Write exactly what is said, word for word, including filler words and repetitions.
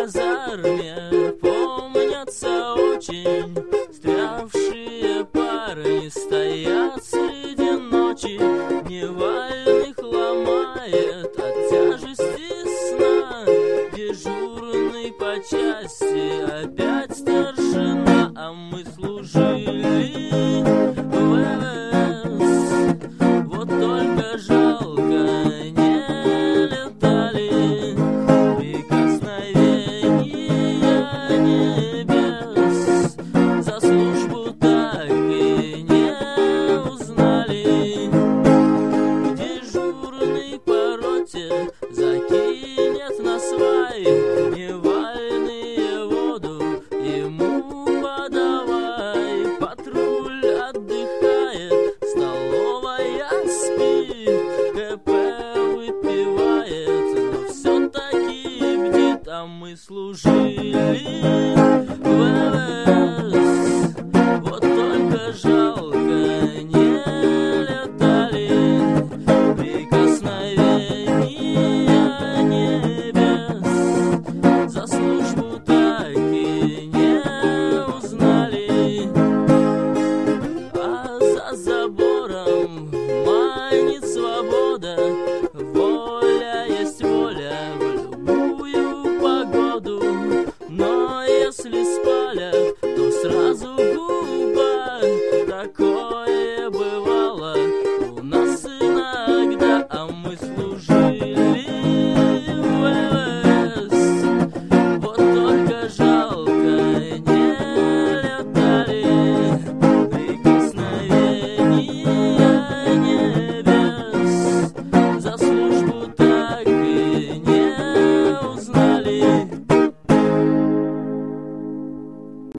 казарме помнятся очень. Стрявшие парни стоят среди ночи, Невальных ломает от тяжести сна. Дежурный по части опять старшина, а мы служили в ВВС. Вот только жалко не летали прикосновения небес. За службу так и не узнали. Дежурный по роте закинет на свай, Невальные воду ему подавай. Патруль отдыхает, столовая спит, КП выпивает, но все-таки бдит, а мы служили